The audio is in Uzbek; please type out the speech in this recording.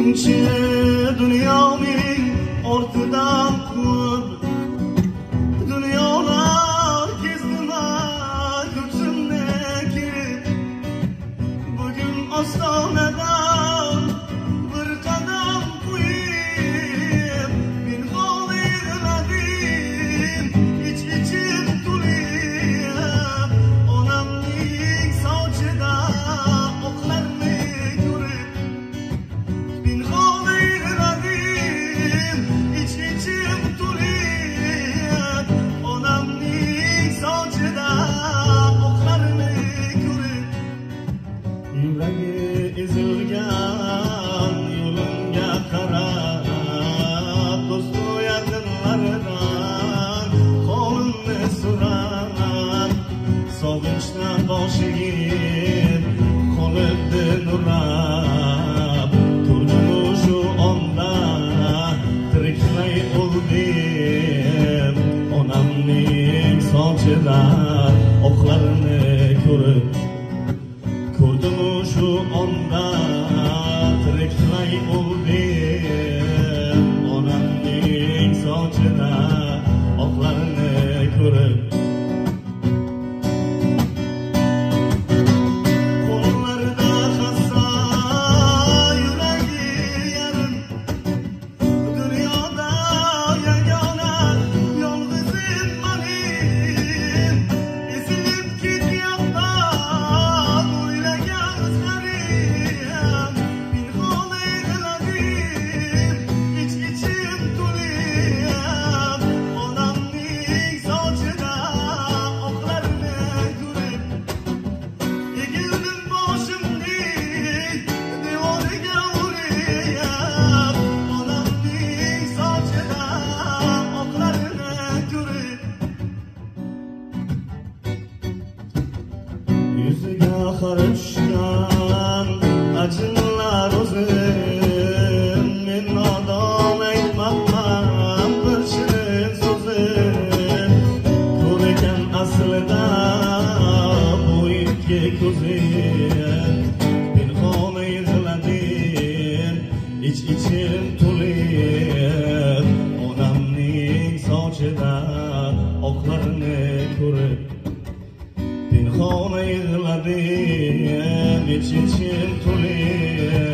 Buncha dunyoning ortidan qurib dunyolar kezdim ko'ksimga kirib bugun ostonadan bir qadam qo'yib men g'olibladim ich-ichim to'lib onamning sochida oqlarni ko'rib men g'olibladim ich-ichim to'lib onamning sochida oqlarni ko'rib yuragi ezilgan yo'limga qarab do'stu yaqinlaridan qo'limni so'rab sog'inchdan boshim qolibdi nurab turdimu shu onda tiriklay o'ldim onamning sochida oqlarini ko'rib ko'rdimu shu onda tiriklay o'ldim onamning sochida oqlarini ko'rib qo'llarida hassa yuragi yarim dunyoda yagona yolg'izim manim ezilib ketyapman o'ylagan izlarim men g'olibladim ich-ichim to'lib onamning sochida oqlarini ko'rib egildim boshimning devoriga o'rab onamning sochida oqlarini ko'rib yuziga qara tushgan ajinlar o'zim men nodon aytmabman bir shirin so'zim ko'rgan aslida bu ikki ko'zim pinhon yig'ladim ich-ichim to'lib onamning sochida oqlarini ko'rib pinhon yig'ladim ich-ichim to'lib